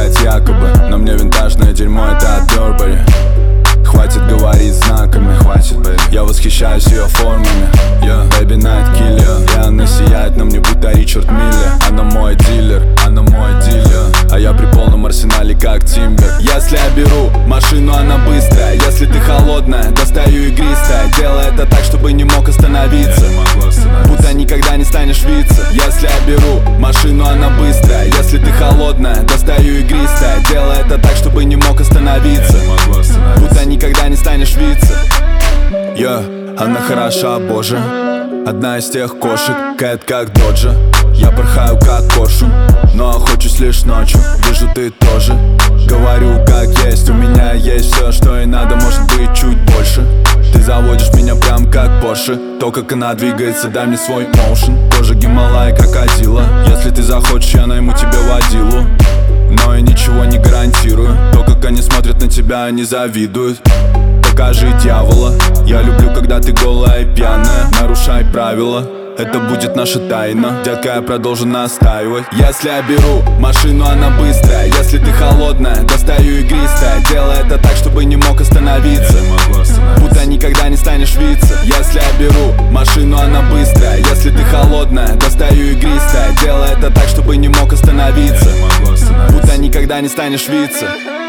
сказать якобы, но мне винтажное дерьмо это от Burberry. Хватит говорить знаками, хватит, baby. Я восхищаюсь ее формами, Baby Night Killer. И она сияет на мне, будто Ричард Миллер. Она мой дилер, она мой дилер. А я при полном арсенале, как Тимбер. Если я беру машину, она быстрая. Если ты холодная, достаю игристая. Делай это так, чтобы не мог остановиться, будто никогда не станешь виться. Если я беру машину, она быстрая. Если ты холодная, достаю игристая. Делай это так, чтобы не мог остановиться, будто никогда не станешь виться. Она хороша, боже. Одна из тех кошек, Кэт как Доджа. Я порхаю как коршун, но охочусь лишь ночью. Вижу, ты тоже. Говорю как есть, у меня есть все, что и надо, может быть чуть больше. Ты заводишь меня прям как Порше. То, как она двигается, дай мне свой моушен. Тоже Гималай, крокодила. Если ты захочешь, я найму тебе водилу, но я ничего не гарантирую. То, как они смотрят на тебя, они завидуют. Покажи дьявола. Я люблю, когда ты голая и пьяная. Нарушай правила, это будет наша тайна. Детка, я продолжу настаивать. Если я беру машину, она быстрая. Если ты холодная, достаю игристая. Делай это так, чтобы не мог остановиться, будто никогда не станешь виться. Если я беру машину, она быстрая. Если ты холодная, достаю игристая. Делай это так, чтобы не мог остановиться, будто никогда не станешь виться.